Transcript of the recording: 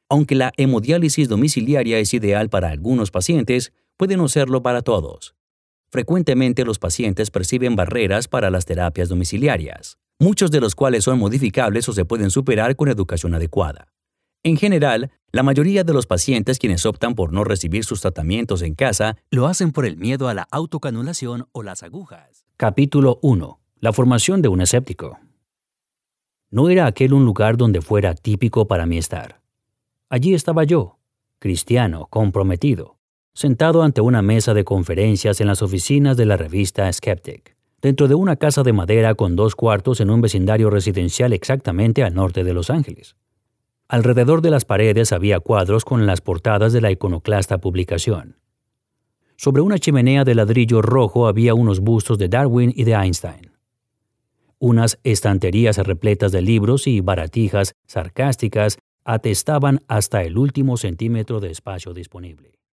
Aunque la hemodiálisis domiciliaria es ideal para algunos pacientes, puede no serlo para todos. Frecuentemente los pacientes perciben barreras para las terapias domiciliarias, muchos de los cuales son modificables o se pueden superar con educación adecuada. En general, la mayoría de los pacientes quienes optan por no recibir sus tratamientos en casa lo hacen por el miedo a la autocanulación o las agujas. Capítulo 1. La formación de un escéptico. No era aquel un lugar donde fuera típico para mí estar. Allí estaba yo, cristiano, comprometido, sentado ante una mesa de conferencias en las oficinas de la revista Skeptic, dentro de una casa de madera con 2 cuartos en un vecindario residencial exactamente al norte de Los Ángeles. Alrededor de las paredes había cuadros con las portadas de la iconoclasta publicación. Sobre una chimenea de ladrillo rojo había unos bustos de Darwin y de Einstein. Unas estanterías repletas de libros y baratijas sarcásticas atestaban hasta el último centímetro de espacio disponible.